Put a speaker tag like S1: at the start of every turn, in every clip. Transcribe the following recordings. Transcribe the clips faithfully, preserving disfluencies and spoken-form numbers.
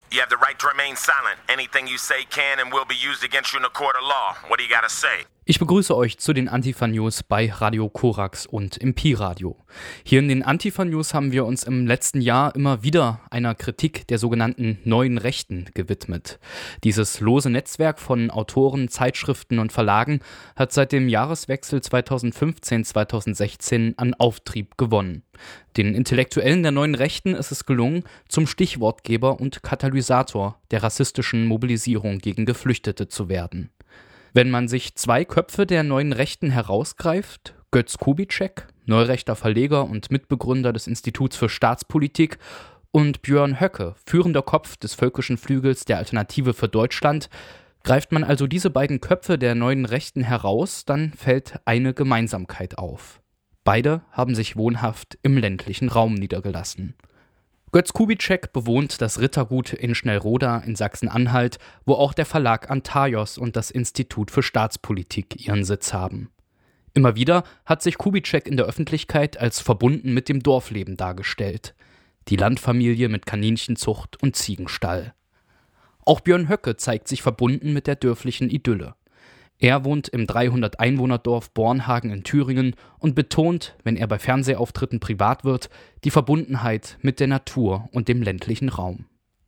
S1: You have the right to remain silent. Anything you say can and will be used against you in a court of law. What do you gotta say?
S2: Ich begrüße euch zu den Antifa-News bei Radio Korax und im Pi-Radio. Hier in den Antifa-News haben wir uns im letzten Jahr immer wieder einer Kritik der sogenannten neuen Rechten gewidmet. Dieses lose Netzwerk von Autoren, Zeitschriften und Verlagen hat seit dem Jahreswechsel zweitausendfünfzehn zweitausendsechzehn an Auftrieb gewonnen. Den Intellektuellen der neuen Rechten ist es gelungen, zum Stichwortgeber und Katalysator der rassistischen Mobilisierung gegen Geflüchtete zu werden. Wenn man sich zwei Köpfe der neuen Rechten herausgreift, Götz Kubitschek, neurechter Verleger und Mitbegründer des Instituts für Staatspolitik, und Björn Höcke, führender Kopf des völkischen Flügels der Alternative für Deutschland, greift man also diese beiden Köpfe der neuen Rechten heraus, dann fällt eine Gemeinsamkeit auf. Beide haben sich wohnhaft im ländlichen Raum niedergelassen. Götz Kubitschek bewohnt das Rittergut in Schnellroda in Sachsen-Anhalt, wo auch der Verlag Antaios und das Institut für Staatspolitik ihren Sitz haben. Immer wieder hat sich Kubitschek in der Öffentlichkeit als verbunden mit dem Dorfleben dargestellt. Die Landfamilie mit Kaninchenzucht und Ziegenstall. Auch Björn Höcke zeigt sich verbunden mit der dörflichen Idylle. Er wohnt im dreihundert Einwohnerdorf Bornhagen in Thüringen und betont, wenn er bei Fernsehauftritten privat wird, die Verbundenheit mit der Natur und dem ländlichen Raum.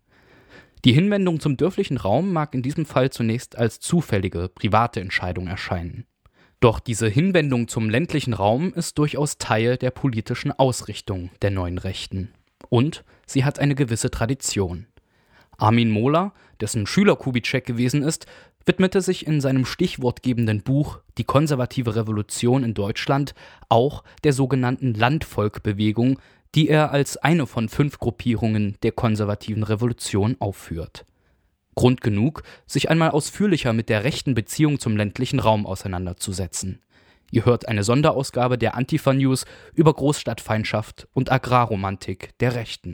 S2: Die Hinwendung zum dörflichen Raum mag in diesem Fall zunächst als zufällige, private Entscheidung erscheinen. Doch diese Hinwendung zum ländlichen Raum ist durchaus Teil der politischen Ausrichtung der neuen Rechten. Und sie hat eine gewisse Tradition. Armin Mohler, dessen Schüler Kubitschek gewesen ist, widmete sich in seinem stichwortgebenden Buch Die konservative Revolution in Deutschland auch der sogenannten Landvolkbewegung, die er als eine von fünf Gruppierungen der konservativen Revolution aufführt. Grund genug, sich einmal ausführlicher mit der rechten Beziehung zum ländlichen Raum auseinanderzusetzen. Ihr hört eine Sonderausgabe der Antifa-News über Großstadtfeindschaft und Agrarromantik der Rechten.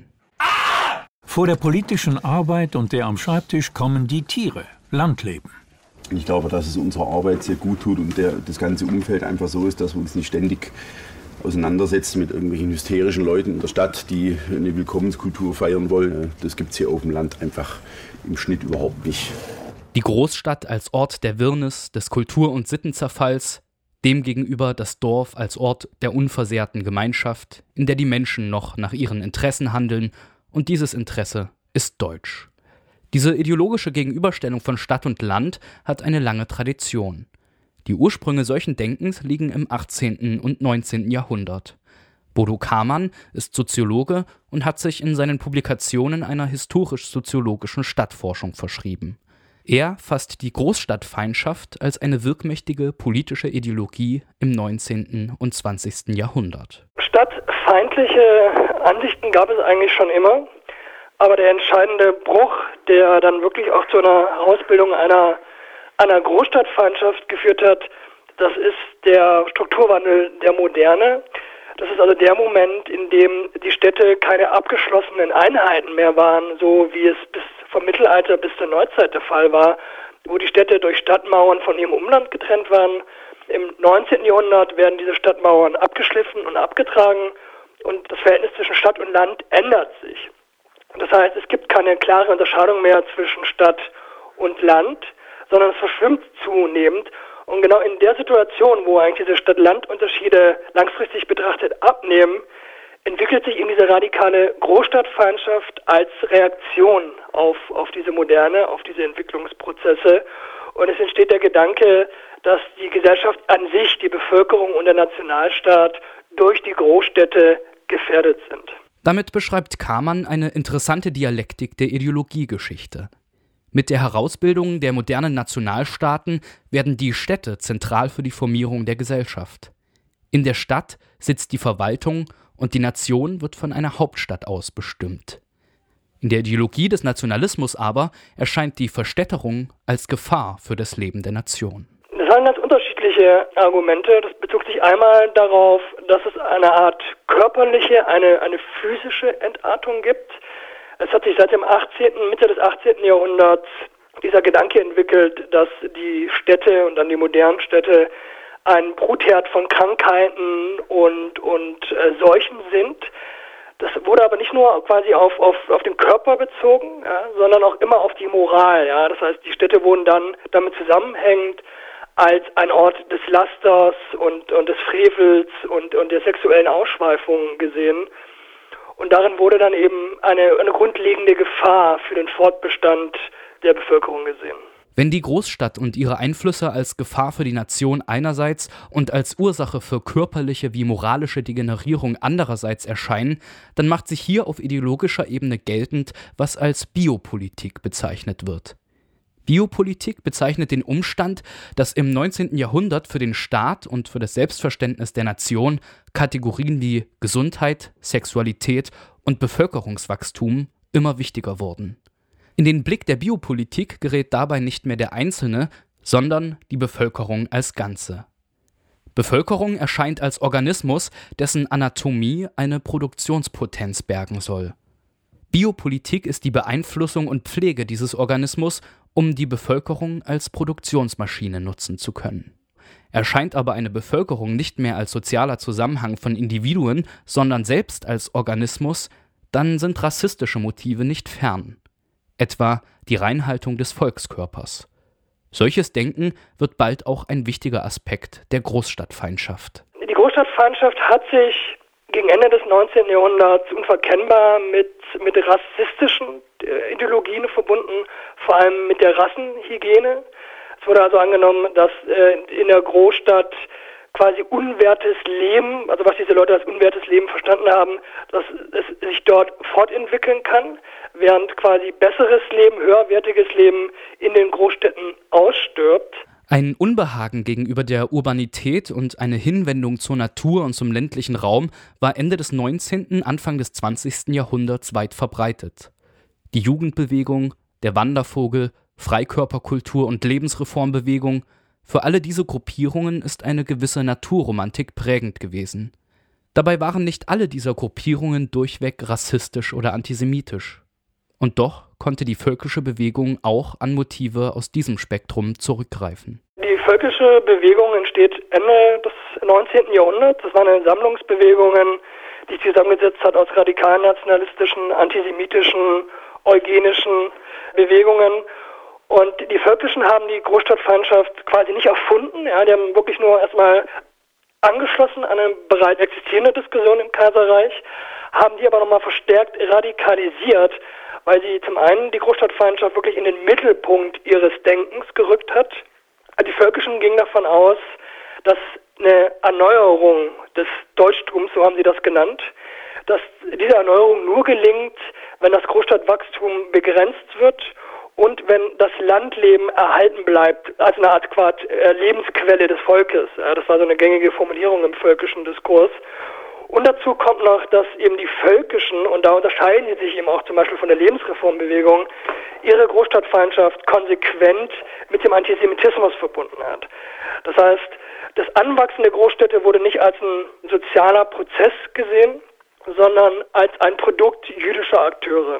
S3: Vor der politischen Arbeit und der am Schreibtisch kommen die Tiere, Landleben.
S4: Ich glaube, dass es unserer Arbeit sehr gut tut und der, das ganze Umfeld einfach so ist, dass wir uns nicht ständig auseinandersetzen mit irgendwelchen hysterischen Leuten in der Stadt, die eine Willkommenskultur feiern wollen. Das gibt es hier auf dem Land einfach im Schnitt überhaupt nicht.
S2: Die Großstadt als Ort der Wirrnis, des Kultur- und Sittenzerfalls, demgegenüber das Dorf als Ort der unversehrten Gemeinschaft, in der die Menschen noch nach ihren Interessen handeln, und dieses Interesse ist deutsch. Diese ideologische Gegenüberstellung von Stadt und Land hat eine lange Tradition. Die Ursprünge solchen Denkens liegen im achtzehnten und neunzehnten Jahrhundert. Bodo Kamann ist Soziologe und hat sich in seinen Publikationen einer historisch-soziologischen Stadtforschung verschrieben. Er fasst die Großstadtfeindschaft als eine wirkmächtige politische Ideologie im neunzehnten und zwanzigsten Jahrhundert.
S5: Stadtfeindliche Ansichten gab es eigentlich schon immer, aber der entscheidende Bruch, der dann wirklich auch zu einer Herausbildung einer, einer Großstadtfeindschaft geführt hat, das ist der Strukturwandel der Moderne. Das ist also der Moment, in dem die Städte keine abgeschlossenen Einheiten mehr waren, so wie es bis vom Mittelalter bis zur Neuzeit der Fall war, wo die Städte durch Stadtmauern von ihrem Umland getrennt waren. Im neunzehnten Jahrhundert werden diese Stadtmauern abgeschliffen und abgetragen und das Verhältnis zwischen Stadt und Land ändert sich. Das heißt, es gibt keine klare Unterscheidung mehr zwischen Stadt und Land, sondern es verschwimmt zunehmend. Und genau in der Situation, wo eigentlich diese Stadt-Land-Unterschiede langfristig betrachtet abnehmen, entwickelt sich eben diese radikale Großstadtfeindschaft als Reaktion auf, auf diese Moderne, auf diese Entwicklungsprozesse. Und es entsteht der Gedanke, dass die Gesellschaft an sich, die Bevölkerung und der Nationalstaat durch die Großstädte gefährdet sind.
S2: Damit beschreibt Kamann eine interessante Dialektik der Ideologiegeschichte. Mit der Herausbildung der modernen Nationalstaaten werden die Städte zentral für die Formierung der Gesellschaft. In der Stadt sitzt die Verwaltung und die Nation wird von einer Hauptstadt aus bestimmt. In der Ideologie des Nationalismus aber erscheint die Verstädterung als Gefahr für das Leben der Nation.
S5: Das waren ganz unterschiedliche Argumente. Das bezog sich einmal darauf, dass es eine Art körperliche, eine, eine physische Entartung gibt. Es hat sich seit dem achtzehnten, Mitte des achtzehnten Jahrhunderts dieser Gedanke entwickelt, dass die Städte und dann die modernen Städte ein Brutherd von Krankheiten und, und äh, Seuchen sind. Das wurde aber nicht nur quasi auf, auf, auf den Körper bezogen, ja, sondern auch immer auf die Moral. Ja. Das heißt, die Städte wurden dann damit zusammenhängend als ein Ort des Lasters und, und des Frevels und, und der sexuellen Ausschweifung gesehen. Und darin wurde dann eben eine, eine grundlegende Gefahr für den Fortbestand der Bevölkerung gesehen.
S2: Wenn die Großstadt und ihre Einflüsse als Gefahr für die Nation einerseits und als Ursache für körperliche wie moralische Degenerierung andererseits erscheinen, dann macht sich hier auf ideologischer Ebene geltend, was als Biopolitik bezeichnet wird. Biopolitik bezeichnet den Umstand, dass im neunzehnten Jahrhundert für den Staat und für das Selbstverständnis der Nation Kategorien wie Gesundheit, Sexualität und Bevölkerungswachstum immer wichtiger wurden. In den Blick der Biopolitik gerät dabei nicht mehr der Einzelne, sondern die Bevölkerung als Ganze. Bevölkerung erscheint als Organismus, dessen Anatomie eine Produktionspotenz bergen soll. Biopolitik ist die Beeinflussung und Pflege dieses Organismus, um die Bevölkerung als Produktionsmaschine nutzen zu können. Erscheint aber eine Bevölkerung nicht mehr als sozialer Zusammenhang von Individuen, sondern selbst als Organismus, dann sind rassistische Motive nicht fern. Etwa die Reinhaltung des Volkskörpers. Solches Denken wird bald auch ein wichtiger Aspekt der Großstadtfeindschaft.
S5: Die Großstadtfeindschaft hat sich gegen Ende des neunzehnten Jahrhunderts unverkennbar mit, mit rassistischen Ideologien verbunden, vor allem mit der Rassenhygiene. Es wurde also angenommen, dass äh, in der Großstadt quasi unwertes Leben, also was diese Leute als unwertes Leben verstanden haben, dass es sich dort fortentwickeln kann, während quasi besseres Leben, höherwertiges Leben in den Großstädten ausstirbt.
S2: Ein Unbehagen gegenüber der Urbanität und eine Hinwendung zur Natur und zum ländlichen Raum war Ende des neunzehnten, Anfang des zwanzigsten Jahrhunderts weit verbreitet. Die Jugendbewegung, der Wandervogel, Freikörperkultur und Lebensreformbewegung, für alle diese Gruppierungen ist eine gewisse Naturromantik prägend gewesen. Dabei waren nicht alle dieser Gruppierungen durchweg rassistisch oder antisemitisch. Und doch konnte die völkische Bewegung auch an Motive aus diesem Spektrum zurückgreifen.
S5: Die völkische Bewegung entsteht Ende des neunzehnten Jahrhunderts. Das waren Sammlungsbewegungen, die sich zusammengesetzt hat aus radikalnationalistischen, antisemitischen, eugenischen Bewegungen. Und die Völkischen haben die Großstadtfeindschaft quasi nicht erfunden. Ja, die haben wirklich nur erstmal angeschlossen an eine bereits existierende Diskussion im Kaiserreich, haben die aber nochmal verstärkt radikalisiert, weil sie zum einen die Großstadtfeindschaft wirklich in den Mittelpunkt ihres Denkens gerückt hat. Die Völkischen gingen davon aus, dass eine Erneuerung des Deutschtums, so haben sie das genannt, dass diese Erneuerung nur gelingt, wenn das Großstadtwachstum begrenzt wird und wenn das Landleben erhalten bleibt, als eine Art Quart Lebensquelle des Volkes. Das war so eine gängige Formulierung im völkischen Diskurs. Und dazu kommt noch, dass eben die Völkischen, und da unterscheiden sie sich eben auch zum Beispiel von der Lebensreformbewegung, ihre Großstadtfeindschaft konsequent mit dem Antisemitismus verbunden hat. Das heißt, das Anwachsen der Großstädte wurde nicht als ein sozialer Prozess gesehen, sondern als ein Produkt jüdischer Akteure.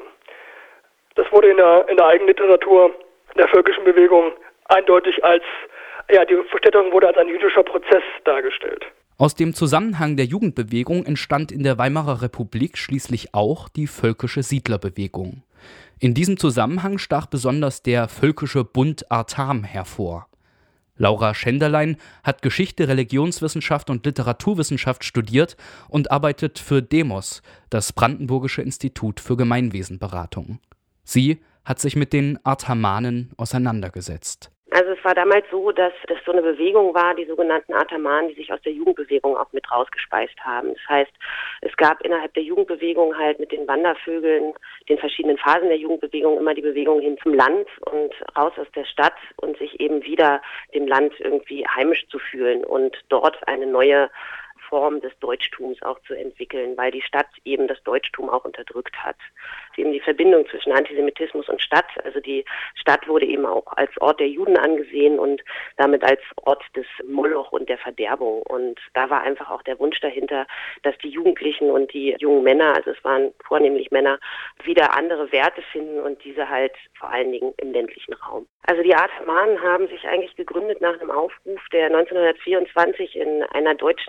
S5: Das wurde in der, in der Eigenliteratur der völkischen Bewegung eindeutig als, ja, die Verstädterung wurde als ein jüdischer Prozess dargestellt.
S2: Aus dem Zusammenhang der Jugendbewegung entstand in der Weimarer Republik schließlich auch die völkische Siedlerbewegung. In diesem Zusammenhang stach besonders der völkische Bund Artarm hervor. Laura Schenderlein hat Geschichte, Religionswissenschaft und Literaturwissenschaft studiert und arbeitet für DEMOS, das Brandenburgische Institut für Gemeinwesenberatung. Sie hat sich mit den Artarmanen auseinandergesetzt.
S6: Also es war damals so, dass das so eine Bewegung war, die sogenannten Artarmanen, die sich aus der Jugendbewegung auch mit rausgespeist haben. Das heißt, es gab innerhalb der Jugendbewegung halt mit den Wandervögeln, den verschiedenen Phasen der Jugendbewegung immer die Bewegung hin zum Land und raus aus der Stadt und sich eben wieder dem Land irgendwie heimisch zu fühlen und dort eine neue Form des Deutschtums auch zu entwickeln, weil die Stadt eben das Deutschtum auch unterdrückt hat. Eben die Verbindung zwischen Antisemitismus und Stadt, also die Stadt wurde eben auch als Ort der Juden angesehen und damit als Ort des Moloch und der Verderbung. Und da war einfach auch der Wunsch dahinter, dass die Jugendlichen und die jungen Männer, also es waren vornehmlich Männer, wieder andere Werte finden und diese halt vor allen Dingen im ländlichen Raum. Also die Artarmanen haben sich eigentlich gegründet nach einem Aufruf, der neunzehnhundertvierundzwanzig in einer deutschen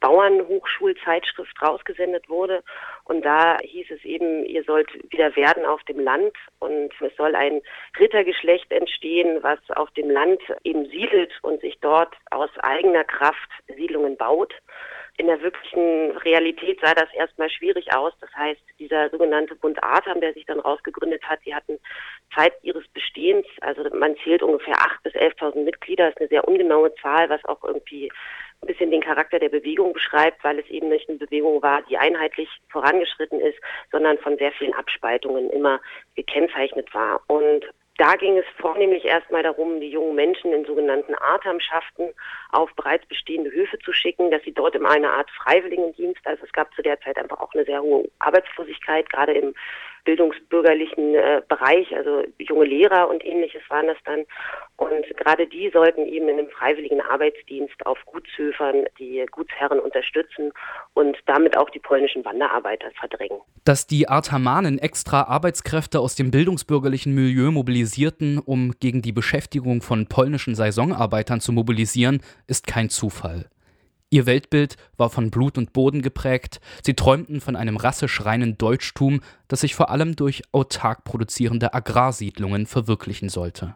S6: Bauernhochschulzeitschrift rausgesendet wurde. Und da hieß es eben, ihr sollt wieder werden auf dem Land und es soll ein Rittergeschlecht entstehen, was auf dem Land eben siedelt und sich dort aus eigener Kraft Siedlungen baut. In der wirklichen Realität sah das erstmal schwierig aus. Das heißt, dieser sogenannte Bund Artam, der sich dann rausgegründet hat, die hatten Zeit ihres Bestehens, also man zählt ungefähr achttausend bis elftausend Mitglieder, ist eine sehr ungenaue Zahl, was auch irgendwie ein bisschen den Charakter der Bewegung beschreibt, weil es eben nicht eine Bewegung war, die einheitlich vorangeschritten ist, sondern von sehr vielen Abspaltungen immer gekennzeichnet war. Und da ging es vornehmlich erstmal darum, die jungen Menschen in sogenannten Artamschaften auf bereits bestehende Höfe zu schicken, dass sie dort in einer Art Freiwilligendienst, also es gab zu der Zeit einfach auch eine sehr hohe Arbeitslosigkeit, gerade im bildungsbürgerlichen äh, Bereich, also junge Lehrer und ähnliches waren das dann. Und gerade die sollten eben in einem freiwilligen Arbeitsdienst auf Gutshöfern die Gutsherren unterstützen und damit auch die polnischen Wanderarbeiter verdrängen.
S2: Dass die Artamanen extra Arbeitskräfte aus dem bildungsbürgerlichen Milieu mobilisierten, um gegen die Beschäftigung von polnischen Saisonarbeitern zu mobilisieren, ist kein Zufall. Ihr Weltbild war von Blut und Boden geprägt, sie träumten von einem rassisch reinen Deutschtum, das sich vor allem durch autark produzierende Agrarsiedlungen verwirklichen sollte.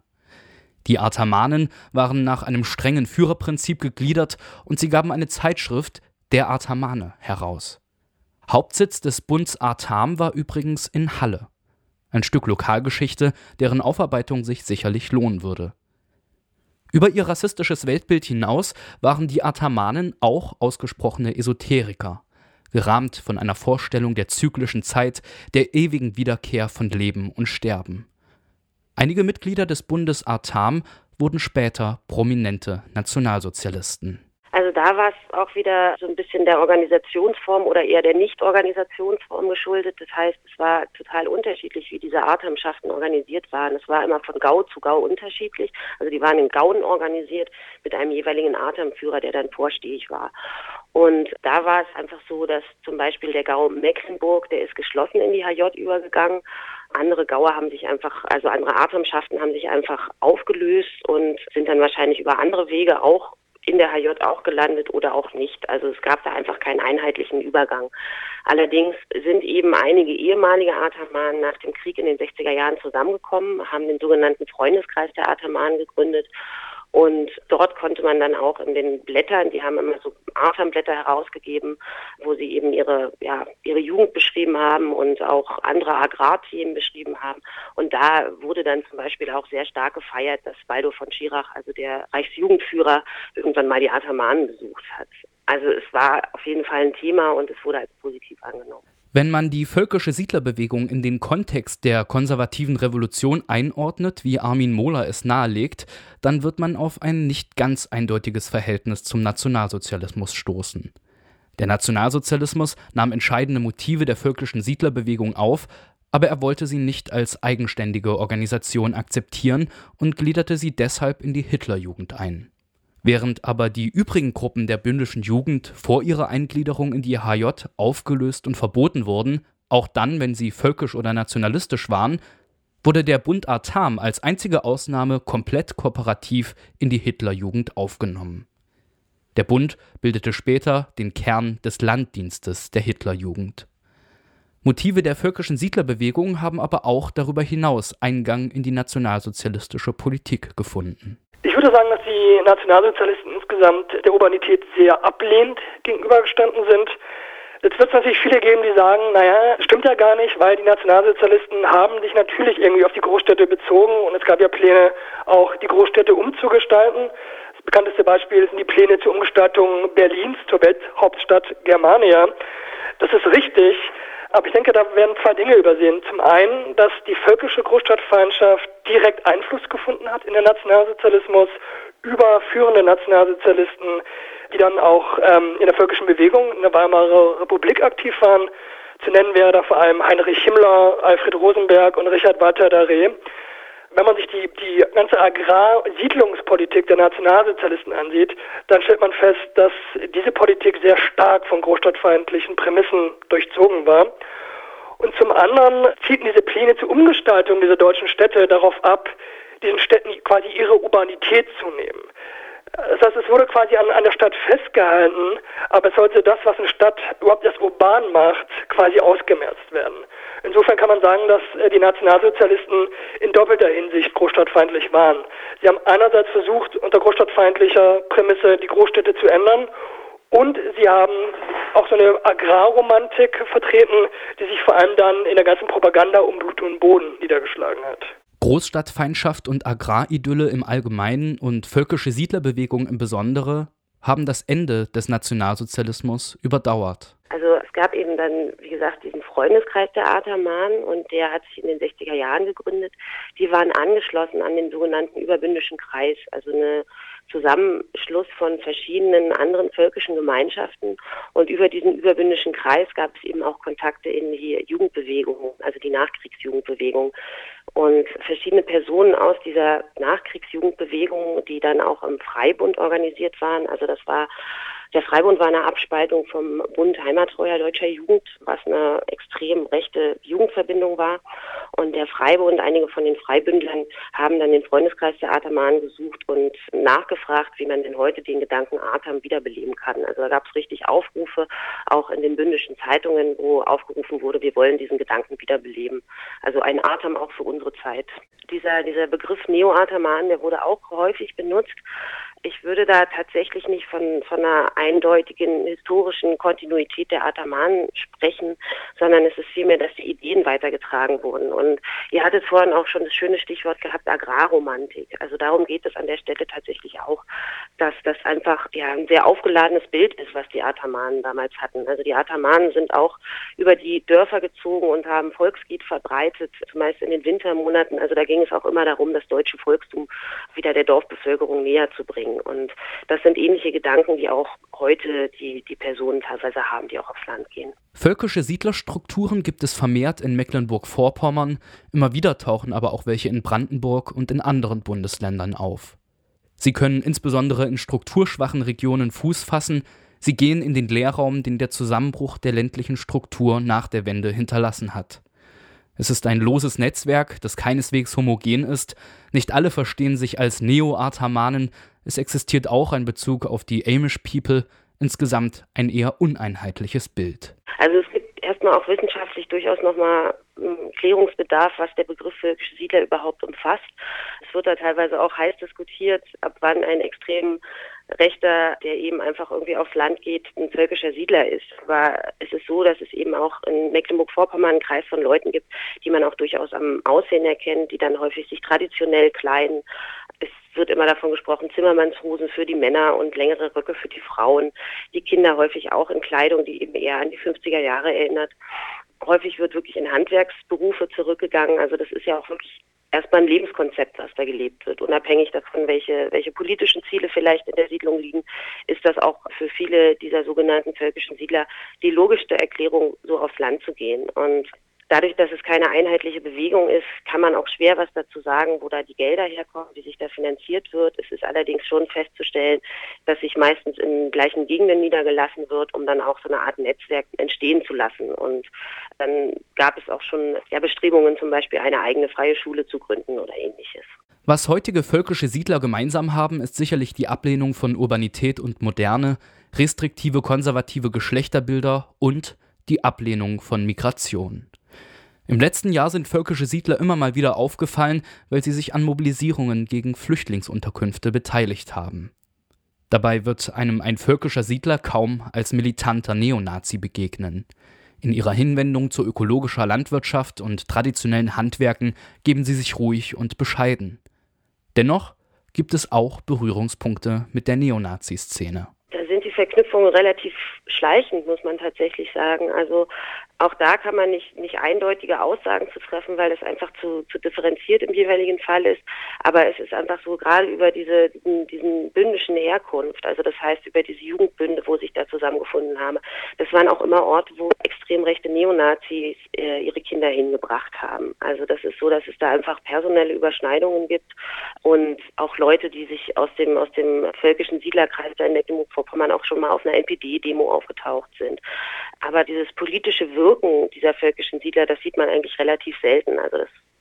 S2: Die Artamanen waren nach einem strengen Führerprinzip gegliedert und sie gaben eine Zeitschrift, Der Artamane, heraus. Hauptsitz des Bunds Artam war übrigens in Halle. Ein Stück Lokalgeschichte, deren Aufarbeitung sich sicherlich lohnen würde. Über ihr rassistisches Weltbild hinaus waren die Artamanen auch ausgesprochene Esoteriker, gerahmt von einer Vorstellung der zyklischen Zeit, der ewigen Wiederkehr von Leben und Sterben. Einige Mitglieder des Bundes Artam wurden später prominente Nationalsozialisten.
S6: Also da war es auch wieder so ein bisschen der Organisationsform oder eher der Nicht-Organisationsform geschuldet. Das heißt, es war total unterschiedlich, wie diese Artamschaften organisiert waren. Es war immer von Gau zu Gau unterschiedlich. Also die waren in Gauen organisiert mit einem jeweiligen Artamführer, der dann vorstehig war. Und da war es einfach so, dass zum Beispiel der Gau Mecklenburg, der ist geschlossen in die H J übergegangen. Andere Gaue haben sich einfach, also andere Artamschaften haben sich einfach aufgelöst und sind dann wahrscheinlich über andere Wege auch in der H J auch gelandet oder auch nicht. Also es gab da einfach keinen einheitlichen Übergang. Allerdings sind eben einige ehemalige Artamanen nach dem Krieg in den sechziger Jahren zusammengekommen, haben den sogenannten Freundeskreis der Artamanen gegründet. Und dort konnte man dann auch in den Blättern, die haben immer so Artam-Blätter herausgegeben, wo sie eben ihre, ja, ihre Jugend beschrieben haben und auch andere Agrarthemen beschrieben haben. Und da wurde dann zum Beispiel auch sehr stark gefeiert, dass Waldo von Schirach, also der Reichsjugendführer, irgendwann mal die Artamanen besucht hat. Also es war auf jeden Fall ein Thema und es wurde als positiv angenommen.
S2: Wenn man die völkische Siedlerbewegung in den Kontext der konservativen Revolution einordnet, wie Armin Mohler es nahelegt, dann wird man auf ein nicht ganz eindeutiges Verhältnis zum Nationalsozialismus stoßen. Der Nationalsozialismus nahm entscheidende Motive der völkischen Siedlerbewegung auf, aber er wollte sie nicht als eigenständige Organisation akzeptieren und gliederte sie deshalb in die Hitlerjugend ein. Während aber die übrigen Gruppen der bündischen Jugend vor ihrer Eingliederung in die H J aufgelöst und verboten wurden, auch dann, wenn sie völkisch oder nationalistisch waren, wurde der Bund Artam als einzige Ausnahme komplett kooperativ in die Hitlerjugend aufgenommen. Der Bund bildete später den Kern des Landdienstes der Hitlerjugend. Motive der völkischen Siedlerbewegung haben aber auch darüber hinaus Eingang in die nationalsozialistische Politik gefunden.
S5: Ich würde sagen, dass die Nationalsozialisten insgesamt der Urbanität sehr ablehnend gegenübergestanden sind. Jetzt wird es natürlich viele geben, die sagen, naja, stimmt ja gar nicht, weil die Nationalsozialisten haben sich natürlich irgendwie auf die Großstädte bezogen und es gab ja Pläne, auch die Großstädte umzugestalten. Das bekannteste Beispiel sind die Pläne zur Umgestaltung Berlins zur Welthauptstadt Germania. Das ist richtig. Aber ich denke, da werden zwei Dinge übersehen. Zum einen, dass die völkische Großstadtfeindschaft direkt Einfluss gefunden hat in den Nationalsozialismus über führende Nationalsozialisten, die dann auch ähm, in der völkischen Bewegung in der Weimarer Republik aktiv waren. Zu nennen wäre da vor allem Heinrich Himmler, Alfred Rosenberg und Richard Walter Darré. Wenn man sich die, die ganze Agrarsiedlungspolitik der Nationalsozialisten ansieht, dann stellt man fest, dass diese Politik sehr stark von großstadtfeindlichen Prämissen durchzogen war. Und zum anderen zielten diese Pläne zur Umgestaltung dieser deutschen Städte darauf ab, diesen Städten quasi ihre Urbanität zu nehmen. Das heißt, es wurde quasi an, an der Stadt festgehalten, aber es sollte das, was eine Stadt überhaupt erst urban macht, quasi ausgemerzt werden. Insofern kann man sagen, dass die Nationalsozialisten in doppelter Hinsicht großstadtfeindlich waren. Sie haben einerseits versucht, unter großstadtfeindlicher Prämisse die Großstädte zu ändern, und sie haben auch so eine Agrarromantik vertreten, die sich vor allem dann in der ganzen Propaganda um Blut und Boden niedergeschlagen hat.
S2: Großstadtfeindschaft und Agraridylle im Allgemeinen und völkische Siedlerbewegung im Besonderen haben das Ende des Nationalsozialismus überdauert.
S6: Also es gab eben dann, wie gesagt, diesen Freundeskreis der Atamanen, und der hat sich in den sechziger Jahren gegründet. Die waren angeschlossen an den sogenannten Überbündischen Kreis, also eine Zusammenschluss von verschiedenen anderen völkischen Gemeinschaften, und über diesen Überbündischen Kreis gab es eben auch Kontakte in die Jugendbewegung, also die Nachkriegsjugendbewegung, und verschiedene Personen aus dieser Nachkriegsjugendbewegung, die dann auch im Freibund organisiert waren. Also das war Der Freibund war eine Abspaltung vom Bund Heimattreuer Deutscher Jugend, was eine extrem rechte Jugendverbindung war. Und der Freibund, einige von den Freibündlern, haben dann den Freundeskreis der Atamanen gesucht und nachgefragt, wie man denn heute den Gedanken Atam wiederbeleben kann. Also da gab es richtig Aufrufe, auch in den bündischen Zeitungen, wo aufgerufen wurde, wir wollen diesen Gedanken wiederbeleben. Also ein Atam auch für unsere Zeit. Dieser, dieser Begriff Neo-Ataman, der wurde auch häufig benutzt. Ich würde da tatsächlich nicht von, von einer eindeutigen historischen Kontinuität der Atamanen sprechen, sondern es ist vielmehr, dass die Ideen weitergetragen wurden. Und ihr hattet vorhin auch schon das schöne Stichwort gehabt, Agrarromantik. Also darum geht es an der Stelle tatsächlich auch, dass das einfach ja ein sehr aufgeladenes Bild ist, was die Atamanen damals hatten. Also die Atamanen sind auch über die Dörfer gezogen und haben Volkslied verbreitet, zumeist in den Wintermonaten. Also da ging es auch immer darum, das deutsche Volkstum wieder der Dorfbevölkerung näher zu bringen. Und das sind ähnliche Gedanken, die auch heute die, die Personen teilweise haben, die auch aufs Land gehen.
S2: Völkische Siedlerstrukturen gibt es vermehrt in Mecklenburg-Vorpommern, immer wieder tauchen aber auch welche in Brandenburg und in anderen Bundesländern auf. Sie können insbesondere in strukturschwachen Regionen Fuß fassen, sie gehen in den Leerraum, den der Zusammenbruch der ländlichen Struktur nach der Wende hinterlassen hat. Es ist ein loses Netzwerk, das keineswegs homogen ist. Nicht alle verstehen sich als Neo-Atamanen. Es existiert auch ein Bezug auf die Amish People. Insgesamt ein eher uneinheitliches Bild.
S6: Also es gibt erstmal auch wissenschaftlich durchaus nochmal Klärungsbedarf, was der Begriff völkische Siedler überhaupt umfasst. Es wird da teilweise auch heiß diskutiert, ab wann ein extrem Rechter, der eben einfach irgendwie aufs Land geht, ein völkischer Siedler ist. Aber es ist so, dass es eben auch in Mecklenburg-Vorpommern einen Kreis von Leuten gibt, die man auch durchaus am Aussehen erkennt, die dann häufig sich traditionell kleiden. Es wird immer davon gesprochen, Zimmermannshosen für die Männer und längere Röcke für die Frauen. Die Kinder häufig auch in Kleidung, die eben eher an die fünfziger Jahre erinnert. Häufig wird wirklich in Handwerksberufe zurückgegangen. Also das ist ja auch wirklich erstmal ein Lebenskonzept, was da gelebt wird. Unabhängig davon, welche, welche politischen Ziele vielleicht in der Siedlung liegen, ist das auch für viele dieser sogenannten völkischen Siedler die logischste Erklärung, so aufs Land zu gehen. Und dadurch, dass es keine einheitliche Bewegung ist, kann man auch schwer was dazu sagen, wo da die Gelder herkommen, wie sich da finanziert wird. Es ist allerdings schon festzustellen, dass sich meistens in gleichen Gegenden niedergelassen wird, um dann auch so eine Art Netzwerk entstehen zu lassen. Und dann gab es auch schon ja, Bestrebungen, zum Beispiel eine eigene freie Schule zu gründen oder ähnliches.
S2: Was heutige völkische Siedler gemeinsam haben, ist sicherlich die Ablehnung von Urbanität und Moderne, restriktive konservative Geschlechterbilder und die Ablehnung von Migration. Im letzten Jahr sind völkische Siedler immer mal wieder aufgefallen, weil sie sich an Mobilisierungen gegen Flüchtlingsunterkünfte beteiligt haben. Dabei wird einem ein völkischer Siedler kaum als militanter Neonazi begegnen. In ihrer Hinwendung zu ökologischer Landwirtschaft und traditionellen Handwerken geben sie sich ruhig und bescheiden. Dennoch gibt es auch Berührungspunkte mit der Neonazi-Szene.
S6: Da sind die Verknüpfungen relativ schleichend, muss man tatsächlich sagen. Also auch da kann man nicht, nicht eindeutige Aussagen zu treffen, weil es einfach zu, zu differenziert im jeweiligen Fall ist. Aber es ist einfach so, gerade über diese, diesen, diesen bündischen Herkunft, also das heißt über diese Jugendbünde, wo sich da zusammengefunden haben, das waren auch immer Orte, wo extrem rechte Neonazis äh, ihre Kinder hingebracht haben. Also das ist so, dass es da einfach personelle Überschneidungen gibt und auch Leute, die sich aus dem, aus dem völkischen Siedlerkreis da in Mecklenburg-Vorpommern auch schon mal auf einer N P D-Demo aufgetaucht sind. Aber dieses politische Wirken dieser völkischen Siedler, das sieht man eigentlich relativ selten. Also das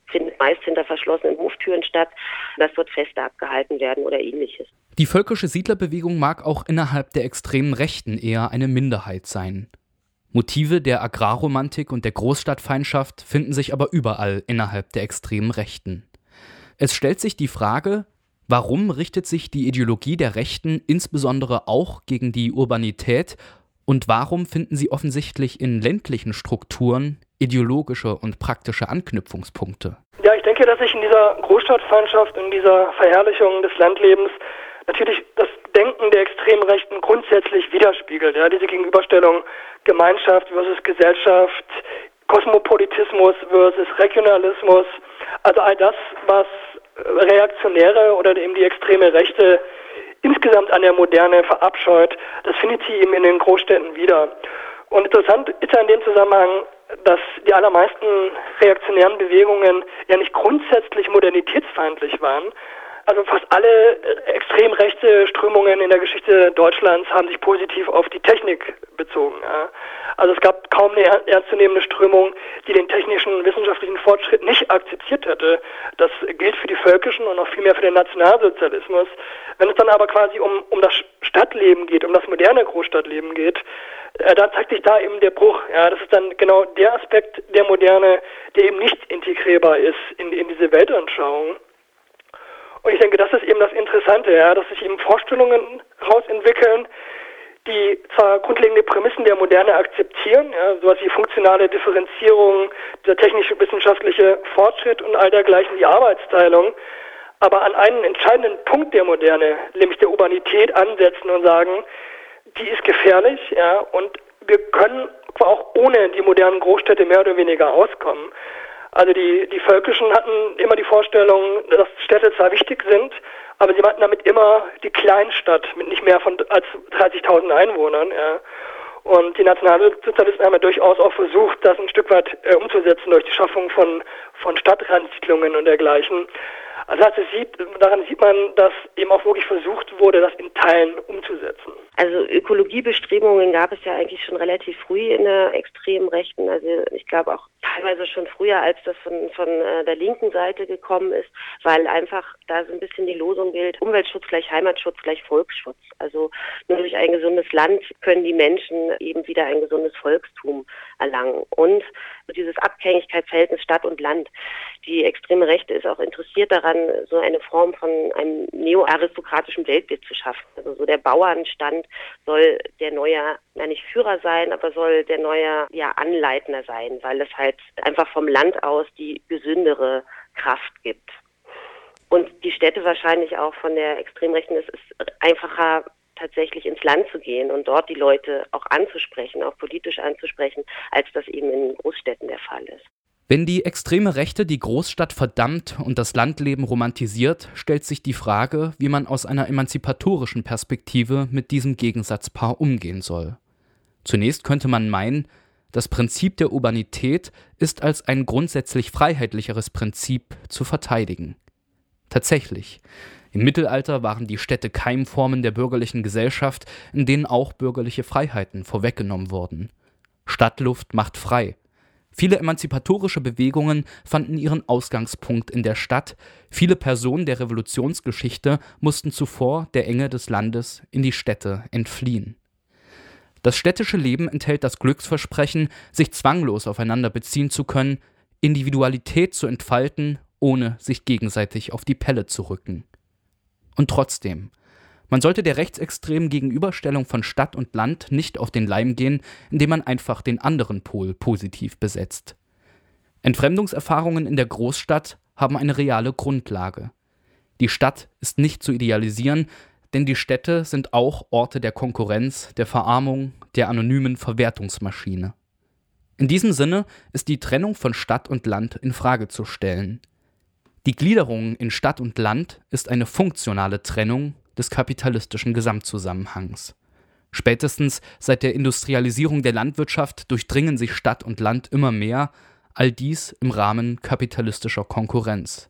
S6: findet meist hinter verschlossenen Hoftüren statt, dass dort Feste abgehalten werden oder ähnliches.
S2: Die völkische Siedlerbewegung mag auch innerhalb der extremen Rechten eher eine Minderheit sein. Motive der Agrarromantik und der Großstadtfeindschaft finden sich aber überall innerhalb der extremen Rechten. Es stellt sich die Frage, warum richtet sich die Ideologie der Rechten insbesondere auch gegen die Urbanität und warum finden sie offensichtlich in ländlichen Strukturen ideologische und praktische Anknüpfungspunkte?
S5: Ja, ich denke, dass sich in dieser Großstadtfeindschaft, in dieser Verherrlichung des Landlebens natürlich das Denken der extremen Rechten grundsätzlich widerspiegelt. Ja, diese Gegenüberstellung Gemeinschaft versus Gesellschaft, Kosmopolitismus versus Regionalismus, also all das, was Reaktionäre oder eben die extreme Rechte insgesamt an der Moderne verabscheut, das findet sie eben in den Großstädten wieder. Und interessant ist ja in dem Zusammenhang, dass die allermeisten reaktionären Bewegungen ja nicht grundsätzlich modernitätsfeindlich waren. Also fast alle extrem rechte Strömungen in der Geschichte Deutschlands haben sich positiv auf die Technik bezogen. Ja. Also es gab kaum eine ernstzunehmende Strömung, die den technischen, wissenschaftlichen Fortschritt nicht akzeptiert hätte. Das gilt für die völkischen und noch viel mehr für den Nationalsozialismus. Wenn es dann aber quasi um, um das Stadtleben geht, um das moderne Großstadtleben geht, äh, dann zeigt sich da eben der Bruch. Ja. Das ist dann genau der Aspekt der Moderne, der eben nicht integrierbar ist in, in diese Weltanschauung. Und ich denke, das ist eben das Interessante, ja, dass sich eben Vorstellungen rausentwickeln, die zwar grundlegende Prämissen der Moderne akzeptieren, ja, sowas wie funktionale Differenzierung, der technisch-wissenschaftliche Fortschritt und all dergleichen, die Arbeitsteilung, aber an einen entscheidenden Punkt der Moderne, nämlich der Urbanität, ansetzen und sagen, die ist gefährlich, ja, und wir können auch ohne die modernen Großstädte mehr oder weniger auskommen. Also die, die Völkischen hatten immer die Vorstellung, dass Städte zwar wichtig sind, aber sie meinten damit immer die Kleinstadt mit nicht mehr von als dreißigtausend Einwohnern. Ja. Und die Nationalsozialisten haben ja durchaus auch versucht, das ein Stück weit äh, umzusetzen durch die Schaffung von, von Stadtrandsiedlungen und dergleichen. Also das sieht, daran sieht man, dass eben auch wirklich versucht wurde, das in Teilen umzusetzen.
S6: Also Ökologiebestrebungen gab es ja eigentlich schon relativ früh in der extremen Rechten. Also ich glaube auch teilweise schon früher, als das von, von äh, der linken Seite gekommen ist, weil einfach da so ein bisschen die Losung gilt, Umweltschutz gleich Heimatschutz gleich Volksschutz. Also nur durch ein gesundes Land können die Menschen eben wieder ein gesundes Volkstum erlangen. Und dieses Abhängigkeitsverhältnis Stadt und Land. Die extreme Rechte ist auch interessiert daran, so eine Form von einem neoaristokratischen Weltbild zu schaffen. Also so der Bauernstand soll der neue, ja nicht Führer sein, aber soll der neue ja Anleitner sein, weil es halt einfach vom Land aus die gesündere Kraft gibt. Und die Städte wahrscheinlich auch von der Extremrechten, es ist einfacher, tatsächlich ins Land zu gehen und dort die Leute auch anzusprechen, auch politisch anzusprechen, als das eben in Großstädten der Fall ist.
S2: Wenn die extreme Rechte die Großstadt verdammt und das Landleben romantisiert, stellt sich die Frage, wie man aus einer emanzipatorischen Perspektive mit diesem Gegensatzpaar umgehen soll. Zunächst könnte man meinen, das Prinzip der Urbanität ist als ein grundsätzlich freiheitlicheres Prinzip zu verteidigen. Tatsächlich. Im Mittelalter waren die Städte Keimformen der bürgerlichen Gesellschaft, in denen auch bürgerliche Freiheiten vorweggenommen wurden. Stadtluft macht frei. Viele emanzipatorische Bewegungen fanden ihren Ausgangspunkt in der Stadt. Viele Personen der Revolutionsgeschichte mussten zuvor der Enge des Landes in die Städte entfliehen. Das städtische Leben enthält das Glücksversprechen, sich zwanglos aufeinander beziehen zu können, Individualität zu entfalten, ohne sich gegenseitig auf die Pelle zu rücken. Und trotzdem, man sollte der rechtsextremen Gegenüberstellung von Stadt und Land nicht auf den Leim gehen, indem man einfach den anderen Pol positiv besetzt. Entfremdungserfahrungen in der Großstadt haben eine reale Grundlage. Die Stadt ist nicht zu idealisieren, denn die Städte sind auch Orte der Konkurrenz, der Verarmung, der anonymen Verwertungsmaschine. In diesem Sinne ist die Trennung von Stadt und Land in Frage zu stellen. Die Gliederung in Stadt und Land ist eine funktionale Trennung des kapitalistischen Gesamtzusammenhangs. Spätestens seit der Industrialisierung der Landwirtschaft durchdringen sich Stadt und Land immer mehr, all dies im Rahmen kapitalistischer Konkurrenz.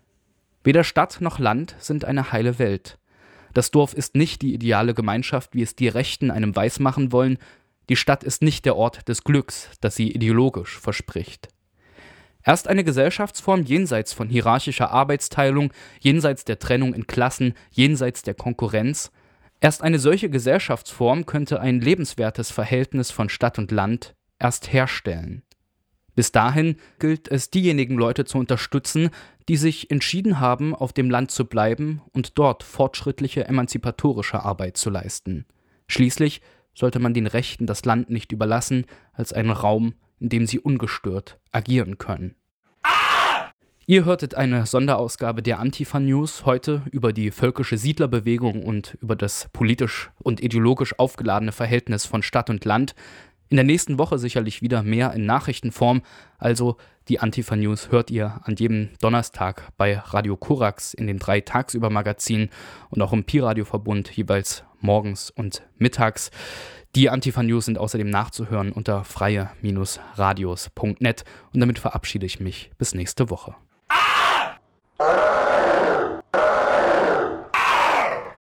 S2: Weder Stadt noch Land sind eine heile Welt. Das Dorf ist nicht die ideale Gemeinschaft, wie es die Rechten einem weismachen wollen. Die Stadt ist nicht der Ort des Glücks, das sie ideologisch verspricht. Erst eine Gesellschaftsform jenseits von hierarchischer Arbeitsteilung, jenseits der Trennung in Klassen, jenseits der Konkurrenz. Erst eine solche Gesellschaftsform könnte ein lebenswertes Verhältnis von Stadt und Land erst herstellen. Bis dahin gilt es, diejenigen Leute zu unterstützen, die sich entschieden haben, auf dem Land zu bleiben und dort fortschrittliche emanzipatorische Arbeit zu leisten. Schließlich sollte man den Rechten das Land nicht überlassen als einen Raum, in dem sie ungestört agieren können. Ihr hörtet eine Sonderausgabe der Antifa-News, heute über die völkische Siedlerbewegung und über das politisch und ideologisch aufgeladene Verhältnis von Stadt und Land. In der nächsten Woche sicherlich wieder mehr in Nachrichtenform, also die Antifa-News hört ihr an jedem Donnerstag bei Radio Korax in den drei Tagsüber-Magazinen und auch im Pi-Radio-Verbund jeweils morgens und mittags. Die Antifa-News sind außerdem nachzuhören unter freie Bindestrich radios punkt net und damit verabschiede ich mich bis nächste Woche.